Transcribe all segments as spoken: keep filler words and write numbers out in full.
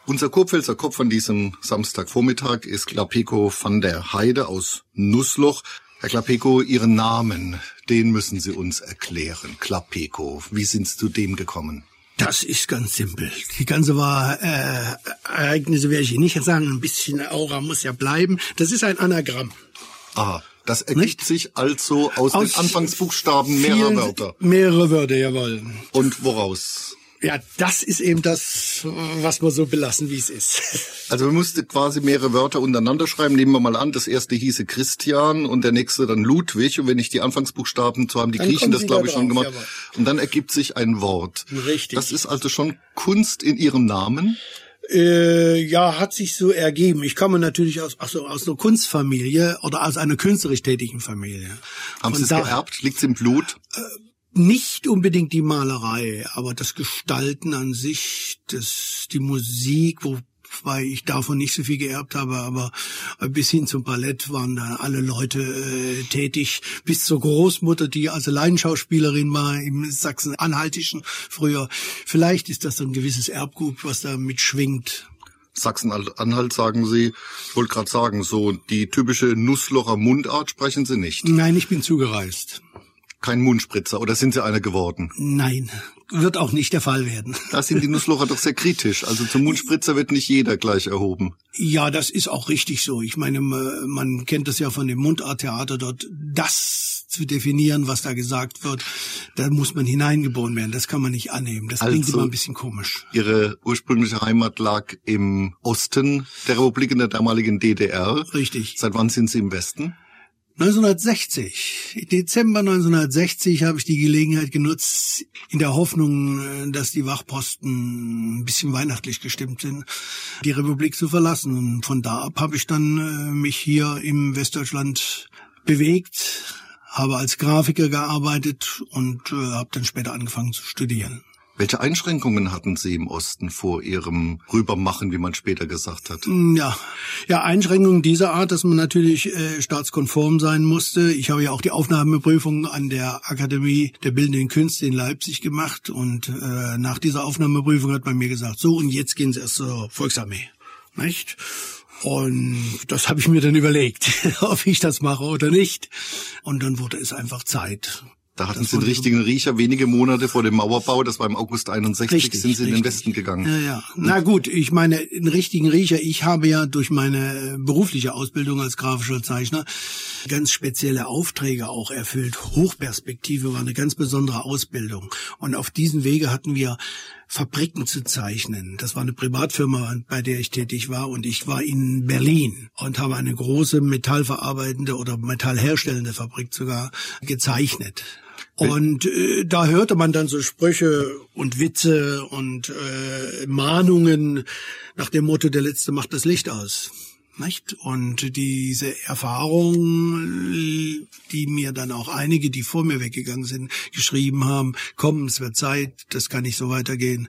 Unser Kurpfälzer Kopf an diesem Samstagvormittag ist Klapeko van der Heide aus Nußloch. Herr Klapeko, Ihren Namen, den müssen Sie uns erklären. Klapeko, wie sind Sie zu dem gekommen? Das ist ganz simpel. Die ganze war, äh, Ereignisse werde ich Ihnen nicht sagen. Ein bisschen Aura muss ja bleiben. Das ist ein Anagramm. Aha, das ergibt nicht? sich also aus, aus den Anfangsbuchstaben mehrerer Wörter. Mehrere Wörter, jawohl. Und woraus? Ja, das ist eben das, was wir so belassen, wie es ist. Also man musste quasi mehrere Wörter untereinander schreiben. Nehmen wir mal an, das erste hieße Christian und der nächste dann Ludwig. Und wenn ich die Anfangsbuchstaben, so haben die dann Griechen das, glaube ich, schon gemacht. Jawohl. Und dann ergibt sich ein Wort. Richtig. Das ist also schon Kunst in Ihrem Namen? Äh, ja, hat sich so ergeben. Ich komme natürlich aus, ach so, aus einer Kunstfamilie oder aus einer künstlerisch tätigen Familie. Haben Sie es geerbt? Liegt's im Blut? Äh, Nicht unbedingt die Malerei, aber das Gestalten an sich, das, die Musik, wobei ich davon nicht so viel geerbt habe, aber bis hin zum Ballett waren da alle Leute äh, tätig, bis zur Großmutter, die also Laienschauspielerin war im Sachsen-Anhaltischen früher. Vielleicht ist das so ein gewisses Erbgut, was da mitschwingt. Sachsen-Anhalt sagen Sie, ich wollte gerade sagen, so die typische Nußlocher Mundart sprechen Sie nicht? Nein, ich bin zugereist. Kein Mundspritzer, oder sind Sie einer geworden? Nein, wird auch nicht der Fall werden. Da sind die Nußlocher doch sehr kritisch. Also zum Mundspritzer wird nicht jeder gleich erhoben. Ja, das ist auch richtig so. Ich meine, man kennt das ja von dem Mundarttheater dort. Das zu definieren, was da gesagt wird, da muss man hineingeboren werden. Das kann man nicht annehmen. Das klingt also immer ein bisschen komisch. Ihre ursprüngliche Heimat lag im Osten der Republik, in der damaligen D D R. Richtig. Seit wann sind Sie im Westen? neunzehnhundertsechzig, Dezember neunzehnhundertsechzig habe ich die Gelegenheit genutzt, in der Hoffnung, dass die Wachposten ein bisschen weihnachtlich gestimmt sind, die Republik zu verlassen. Und von da ab habe ich dann äh, mich hier im Westdeutschland bewegt, habe als Grafiker gearbeitet und äh, habe dann später angefangen zu studieren. Welche Einschränkungen hatten Sie im Osten vor Ihrem Rübermachen, wie man später gesagt hat? Ja, ja, Einschränkungen dieser Art, dass man natürlich äh, staatskonform sein musste. Ich habe ja auch die Aufnahmeprüfung an der Akademie der Bildenden Künste in Leipzig gemacht und äh, nach dieser Aufnahmeprüfung hat man mir gesagt, so und jetzt gehen Sie erst zur Volksarmee, nicht? Und das habe ich mir dann überlegt, ob ich das mache oder nicht. Und dann wurde es einfach Zeit. Da hatten Sie den richtigen Riecher, wenige Monate vor dem Mauerbau, das war im August einundsechzig, richtig, sind Sie in den Westen gegangen. Ja, ja. Na gut, ich meine, einen richtigen Riecher, ich habe ja durch meine berufliche Ausbildung als grafischer Zeichner ganz spezielle Aufträge auch erfüllt. Hochperspektive war eine ganz besondere Ausbildung. Und auf diesen Wege hatten wir Fabriken zu zeichnen. Das war eine Privatfirma, bei der ich tätig war und ich war in Berlin und habe eine große metallverarbeitende oder metallherstellende Fabrik sogar gezeichnet. Und äh, da hörte man dann so Sprüche und Witze und äh, Mahnungen nach dem Motto, der Letzte macht das Licht aus. Nicht? Und diese Erfahrung, die mir dann auch einige, die vor mir weggegangen sind, geschrieben haben, komm, es wird Zeit, das kann nicht so weitergehen.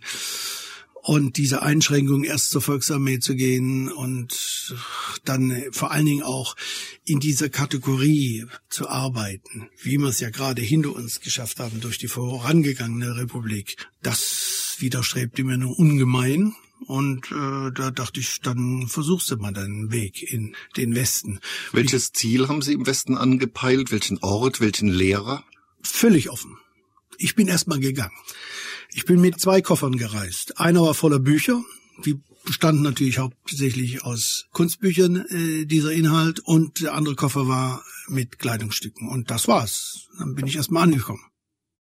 Und diese Einschränkung, erst zur Volksarmee zu gehen und dann vor allen Dingen auch in dieser Kategorie zu arbeiten, wie wir es ja gerade hinter uns geschafft haben durch die vorangegangene Republik, das widerstrebte mir nur ungemein. Und äh, da dachte ich, dann versuchst du mal deinen Weg in den Westen. Welches Ziel haben Sie im Westen angepeilt? Welchen Ort, welchen Lehrer? Völlig offen. Ich bin erst mal gegangen. Ich bin mit zwei Koffern gereist. Einer war voller Bücher, die bestanden natürlich hauptsächlich aus Kunstbüchern, äh, dieser Inhalt. Und der andere Koffer war mit Kleidungsstücken. Und das war's. Dann bin ich erst mal angekommen.